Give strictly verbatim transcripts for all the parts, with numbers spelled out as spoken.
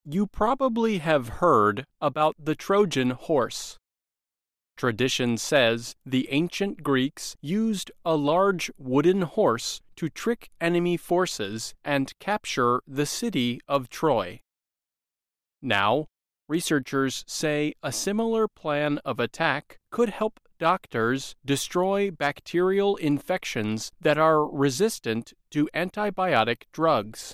You probably have heard about the Trojan horse. Tradition says the ancient Greeks used a large wooden horse to trick enemy forces and capture the city of Troy. Now, researchers say a similar plan of attack could help doctors destroy bacterial infections that are resistant to antibiotic drugs.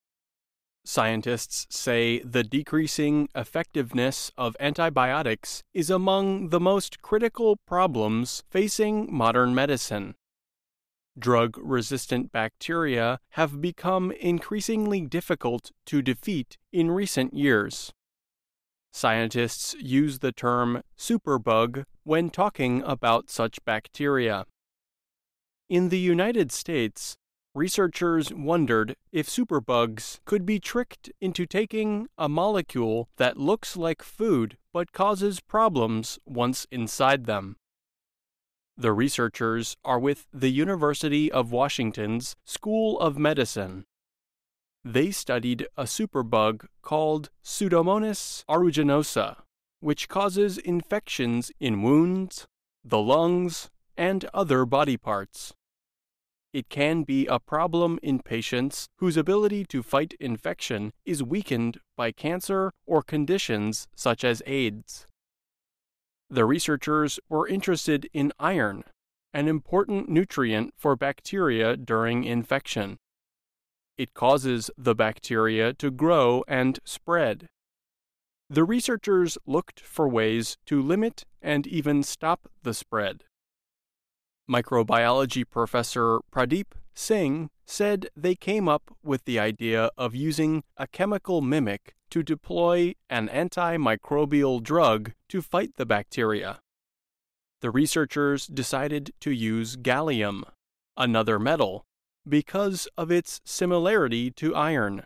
Scientists say the decreasing effectiveness of antibiotics is among the most critical problems facing modern medicine. Drug-resistant bacteria have become increasingly difficult to defeat in recent years. Scientists use the term superbug when talking about such bacteria. In the United States, researchers wondered if superbugs could be tricked into taking a molecule that looks like food but causes problems once inside them. The researchers are with the University of Washington's School of Medicine. They studied a superbug called Pseudomonas aeruginosa, which causes infections in wounds, the lungs, and other body parts. It can be a problem in patients whose ability to fight infection is weakened by cancer or conditions such as AIDS. The researchers were interested in iron, an important nutrient for bacteria during infection. It causes the bacteria to grow and spread. The researchers looked for ways to limit and even stop the spread. Microbiology professor Pradeep Singh said they came up with the idea of using a chemical mimic to deploy an antimicrobial drug to fight the bacteria. The researchers decided to use gallium, another metal, because of its similarity to iron.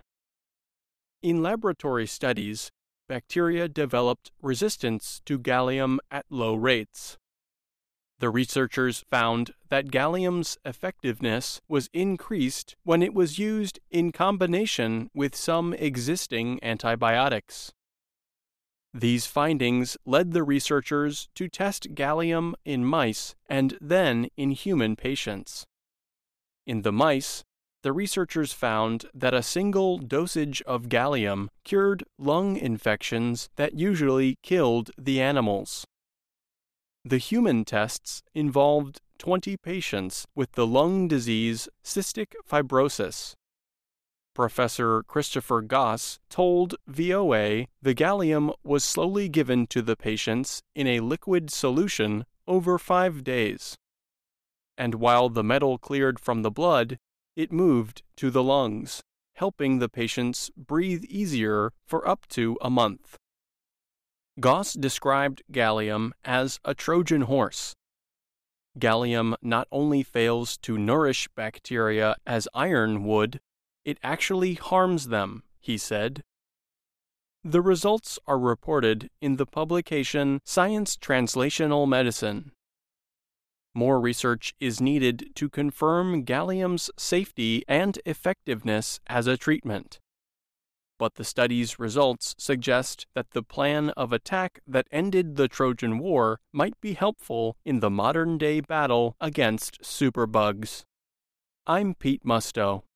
In laboratory studies, bacteria developed resistance to gallium at low rates. The researchers found that gallium's effectiveness was increased when it was used in combination with some existing antibiotics. These findings led the researchers to test gallium in mice and then in human patients. In the mice, the researchers found that a single dosage of gallium cured lung infections that usually killed the animals. The human tests involved twenty patients with the lung disease cystic fibrosis. Professor Christopher Goss told V O A the gallium was slowly given to the patients in a liquid solution over five days. And while the metal cleared from the blood, it moved to the lungs, helping the patients breathe easier for up to a month. Goss described gallium as a Trojan horse. Gallium not only fails to nourish bacteria as iron would, it actually harms them, he said. The results are reported in the publication Science Translational Medicine. More research is needed to confirm gallium's safety and effectiveness as a treatment. But the study's results suggest that the plan of attack that ended the Trojan War might be helpful in the modern-day battle against superbugs. I'm Pete Musto.